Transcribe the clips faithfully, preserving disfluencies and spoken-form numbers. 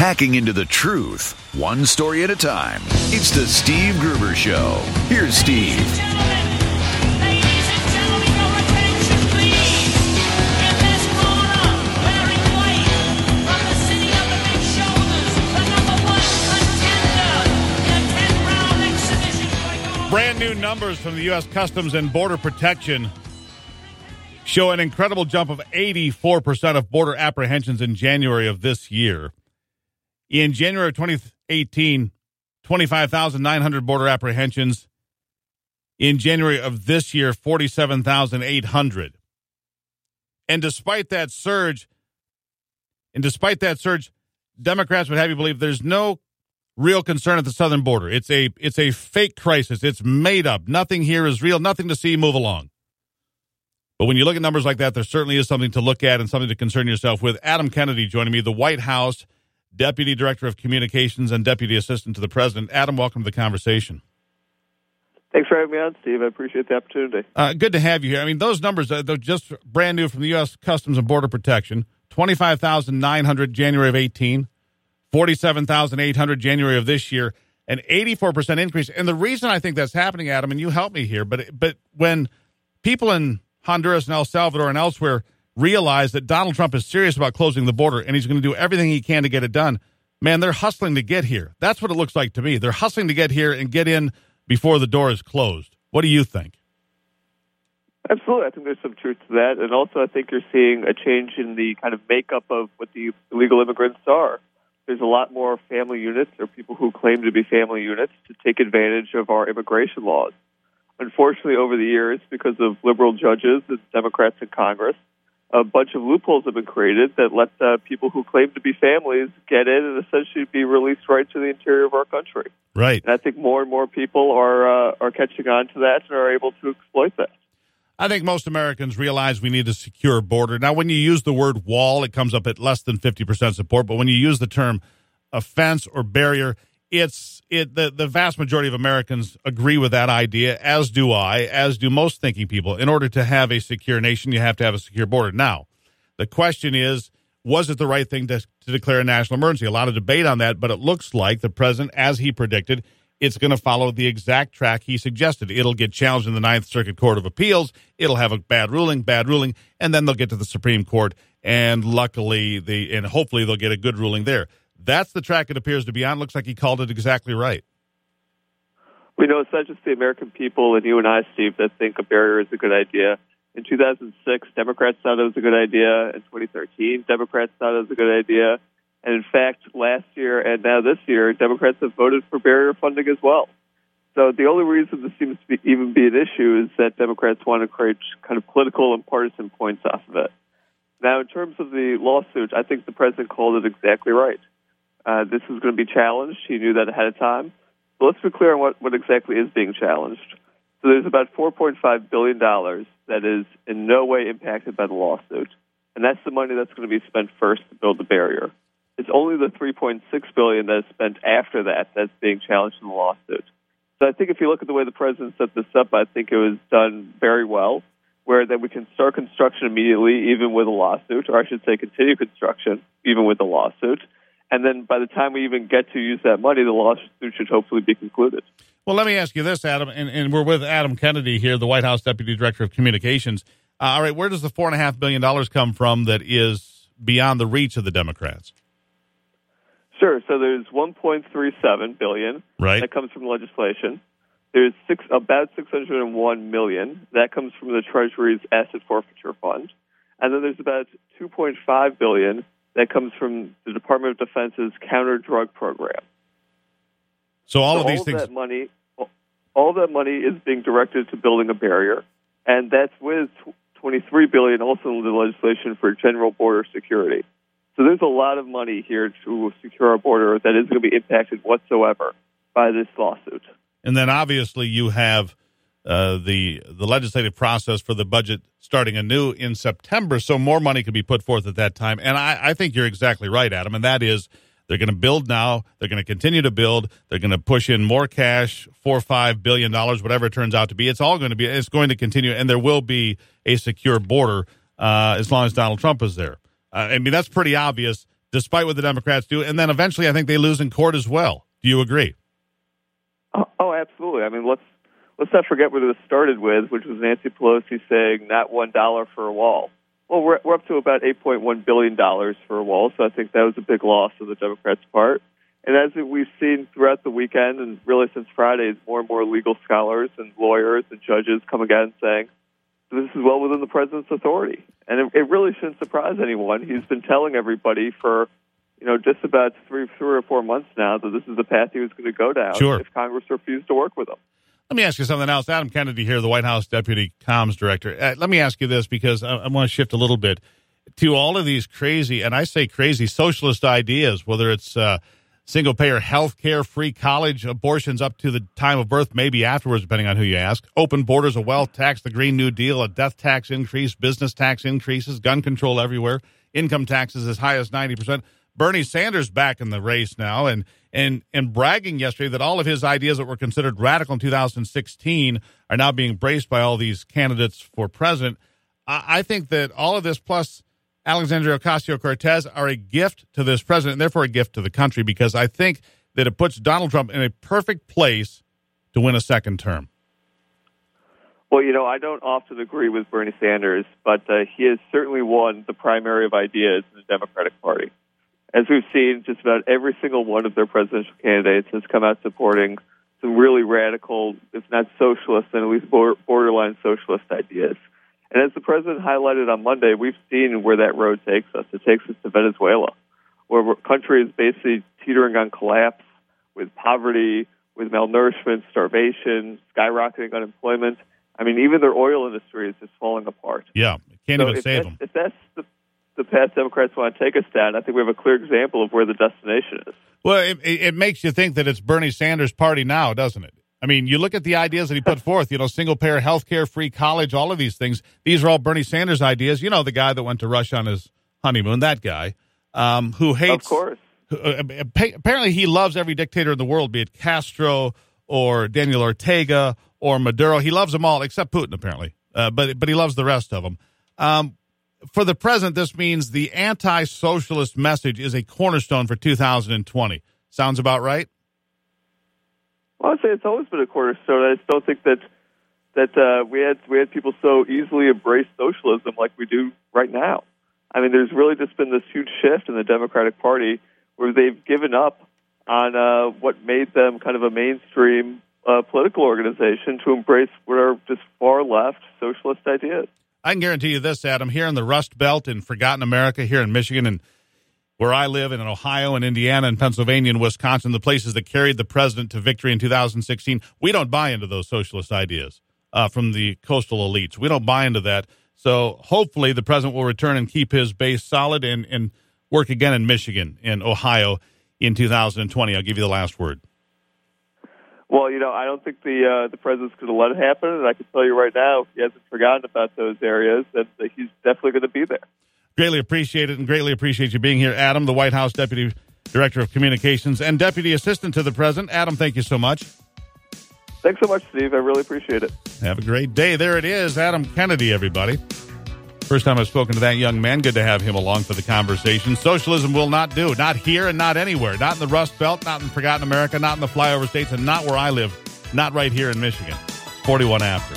hacking into the truth, one story at a time. It's the Steve Gruber Show. Here's Steve. Brand new numbers from the U S Customs and Border Protection show an incredible jump of eighty-four percent of border apprehensions in January of this year. In January of twenty eighteen, twenty-five thousand nine hundred border apprehensions. In January of this year, forty-seven thousand eight hundred. And despite that surge, and despite that surge, Democrats would have you believe there's no real concern at the southern border. It's a it's a fake crisis. It's made up. Nothing here is real. Nothing to see. Move along. But when you look at numbers like that, there certainly is something to look at and something to concern yourself with. Adam Kennedy joining me, the White House Deputy Director of Communications and Deputy Assistant to the President. Adam, welcome to the conversation. Thanks for having me on, Steve. I appreciate the opportunity. Uh, good to have you here. I mean, those numbers, uh, they're just brand new from the U S Customs and Border Protection. twenty-five thousand nine hundred January of eighteen. forty-seven thousand eight hundred January of this year, an eighty-four percent increase. And the reason I think that's happening, Adam, and you help me here, but but when people in Honduras and El Salvador and elsewhere realize that Donald Trump is serious about closing the border and he's going to do everything he can to get it done, man, they're hustling to get here. That's what it looks like to me. They're hustling to get here and get in before the door is closed. What do you think? Absolutely. I think there's some truth to that. And also I think you're seeing a change in the kind of makeup of what the illegal immigrants are. There's a lot more family units or people who claim to be family units to take advantage of our immigration laws. Unfortunately, over the years, because of liberal judges and Democrats in Congress, a bunch of loopholes have been created that let uh, people who claim to be families get in and essentially be released right to the interior of our country. Right. And I think more and more people are uh, are catching on to that and are able to exploit that. I think most Americans realize we need a secure border. Now, when you use the word wall, it comes up at less than fifty percent support. But when you use the term a fence or barrier, it's it the, the vast majority of Americans agree with that idea, as do I, as do most thinking people. In order to have a secure nation, you have to have a secure border. Now, the question is, was it the right thing to, to declare a national emergency? A lot of debate on that, but it looks like the president, as he predicted, it's going to follow the exact track he suggested. It'll get challenged in the Ninth Circuit Court of Appeals. It'll have a bad ruling, bad ruling, and then they'll get to the Supreme Court, and luckily, they, and hopefully they'll get a good ruling there. That's the track it appears to be on. Looks like he called it exactly right. We know it's not just the American people and you and I, Steve, that think a barrier is a good idea. In two thousand six, Democrats thought it was a good idea. In twenty thirteen, Democrats thought it was a good idea. And in fact, last year and now this year, Democrats have voted for barrier funding as well. So the only reason this seems to be, even be an issue is that Democrats want to create kind of political and partisan points off of it. Now, in terms of the lawsuit, I think the president called it exactly right. Uh, this is going to be challenged. He knew that ahead of time. But let's be clear on what, what exactly is being challenged. So there's about four point five billion dollars that is in no way impacted by the lawsuit. And that's the money that's going to be spent first to build the barrier. It's only the three point six billion dollars that is spent after that that's being challenged in the lawsuit. So I think if you look at the way the president set this up, I think it was done very well, where then we can start construction immediately, even with a lawsuit, or I should say continue construction, even with a lawsuit. And then by the time we even get to use that money, the lawsuit should hopefully be concluded. Well, let me ask you this, Adam, and, and we're with Adam Kennedy here, the White House Deputy Director of Communications. Uh, all right, where does the four point five billion dollars come from that is beyond the reach of the Democrats? Sure. So there's one point three seven billion dollars right. that comes from legislation. There's six, about six hundred one million dollars that comes from the Treasury's asset forfeiture fund. And then there's about two point five billion dollars that comes from the Department of Defense's counter-drug program. So all so of these all things... That money, all that money is being directed to building a barrier, and that's with twenty-three billion dollars also in the legislation for general border security. So there's a lot of money here to secure our border that isn't going to be impacted whatsoever by this lawsuit. And then obviously you have uh, the the legislative process for the budget starting anew in September, so more money could be put forth at that time. And I, I think you're exactly right, Adam, and that is they're going to build now, they're going to continue to build, they're going to push in more cash, four or five billion dollars, whatever it turns out to be. It's all going to be, it's going to continue, and there will be a secure border uh, as long as Donald Trump is there. Uh, I mean, that's pretty obvious. despite what the Democrats do. And then eventually I think they lose in court as well. Do you agree? Oh, oh absolutely. I mean, let's let's not forget what it started with, which was Nancy Pelosi saying not one dollar for a wall. Well, we're, we're up to about eight point one billion dollars for a wall, so I think that was a big loss on the Democrats' part. And as we've seen throughout the weekend, and really since Friday, more and more legal scholars and lawyers and judges coming out and saying, this is well within the president's authority. And it, it really shouldn't surprise anyone. He's been telling everybody for, you know, just about three, three or four months now that this is the path he was going to go down sure. if Congress refused to work with him. Let me ask you something else. Adam Kennedy here, the White House Deputy Comms Director. Uh, let me ask you this, because I, I want to shift a little bit to all of these crazy, and I say crazy, socialist ideas, whether it's uh, single-payer health care, free college, abortions up to the time of birth, maybe afterwards, depending on who you ask, open borders, a wealth tax, the Green New Deal, a death tax increase, business tax increases, gun control everywhere, income taxes as high as ninety percent. Bernie Sanders back in the race now, and and and bragging yesterday that all of his ideas that were considered radical in two thousand sixteen are now being embraced by all these candidates for president. I, I think that all of this, plus Alexandria Ocasio-Cortez, are a gift to this president, and therefore a gift to the country, because I think that it puts Donald Trump in a perfect place to win a second term. Well, you know, I don't often agree with Bernie Sanders, but uh, he has certainly won the primary of ideas in the Democratic Party. As we've seen, just about every single one of their presidential candidates has come out supporting some really radical, if not socialist, then at least borderline socialist ideas. And as the president highlighted on Monday, we've seen where that road takes us. It takes us to Venezuela, where the country is basically teetering on collapse with poverty, with malnourishment, starvation, skyrocketing unemployment. I mean, even their oil industry is just falling apart. Yeah, can't so even if save them. If that's the the path Democrats want to take us down, I think we have a clear example of where the destination is. Well, it, it makes you think that it's Bernie Sanders' party now, doesn't it? I mean, you look at the ideas that he put forth, you know, single-payer health care, free college, all of these things. These are all Bernie Sanders ideas. You know, the guy that went to Russia on his honeymoon, that guy, um, who hates... Of course. Who, uh, apparently, he loves every dictator in the world, be it Castro or Daniel Ortega or Maduro. He loves them all, except Putin, apparently. Uh, but, but he loves the rest of them. Um For the president, this means the anti-socialist message is a cornerstone for two thousand twenty. Sounds about right? Well, I'd say it's always been a cornerstone. I just don't think that that uh, we had we had people so easily embrace socialism like we do right now. I mean, there's really just been this huge shift in the Democratic Party where they've given up on uh, what made them kind of a mainstream uh, political organization to embrace what are just far left socialist ideas. I can guarantee you this, Adam, here in the Rust Belt in Forgotten America, here in Michigan, and where I live, and in Ohio and Indiana and Pennsylvania and Wisconsin, the places that carried the president to victory in two thousand sixteen, we don't buy into those socialist ideas uh, from the coastal elites. We don't buy into that. So hopefully the president will return and keep his base solid and, and work again in Michigan and Ohio in two thousand twenty. I'll give you the last word. Well, you know, I don't think the uh, the president's going to let it happen, and I can tell you right now, he hasn't forgotten about those areas, and uh, he's definitely going to be there. Greatly appreciate it, and greatly appreciate you being here, Adam, the White House Deputy Director of Communications and Deputy Assistant to the President. Adam, thank you so much. Thanks so much, Steve. I really appreciate it. Have a great day. There it is, Adam Kennedy, everybody. First time I've spoken to that young man. Good to have him along for the conversation. Socialism will not do. Not here and not anywhere. Not in the Rust Belt, not in Forgotten America, not in the flyover states, and not where I live. Not right here in Michigan. forty-one after.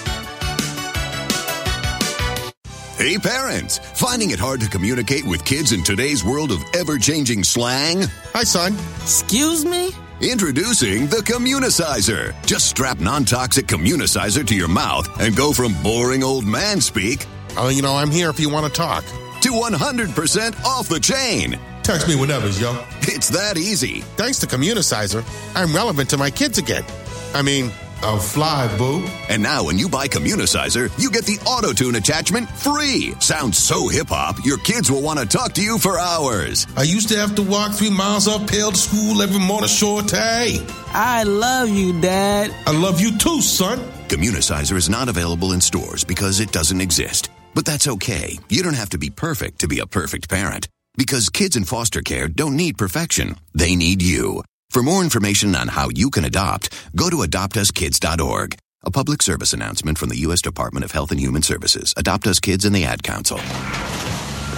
Hey, parents. Finding it hard to communicate with kids in today's world of ever-changing slang? Hi, son. Excuse me? Introducing the Communicizer. Just strap non-toxic Communicizer to your mouth and go from boring old man speak... Oh, you know, I'm here if you want to talk. to one hundred percent off the chain. Text me whenever, yo. It's that easy. Thanks to Communicizer, I'm relevant to my kids again. I mean, I'll fly, boo. And now when you buy Communicizer, you get the auto-tune attachment free. Sounds so hip-hop, your kids will want to talk to you for hours. I used to have to walk three miles uphill to school every morning, short day. I love you, Dad. I love you too, son. Communicizer is not available in stores because it doesn't exist. But that's okay. You don't have to be perfect to be a perfect parent. Because kids in foster care don't need perfection. They need you. For more information on how you can adopt, go to adopt us kids dot org. A public service announcement from the U S Department of Health and Human Services. Adopt Us Kids and the Ad Council.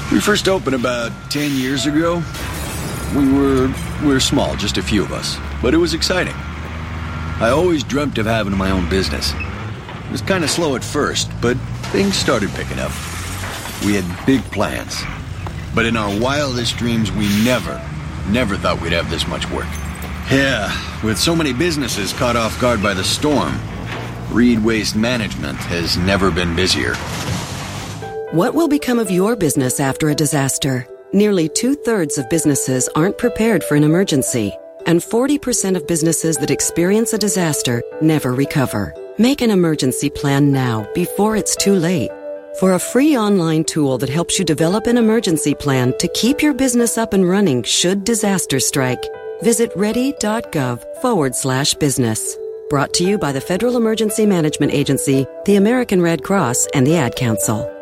We first opened about ten years ago. We were, we were small, just a few of us, but it was exciting. I always dreamt of having my own business. It was kind of slow at first, but things started picking up. We had big plans. But in our wildest dreams, we never, never thought we'd have this much work. Yeah, with so many businesses caught off guard by the storm, Reed Waste Management has never been busier. What will become of your business after a disaster? Nearly two-thirds of businesses aren't prepared for an emergency, and forty percent of businesses that experience a disaster never recover. Make an emergency plan now, before it's too late. For a free online tool that helps you develop an emergency plan to keep your business up and running should disaster strike, visit ready.gov forward slash business. Brought to you by the Federal Emergency Management Agency, the American Red Cross, and the Ad Council.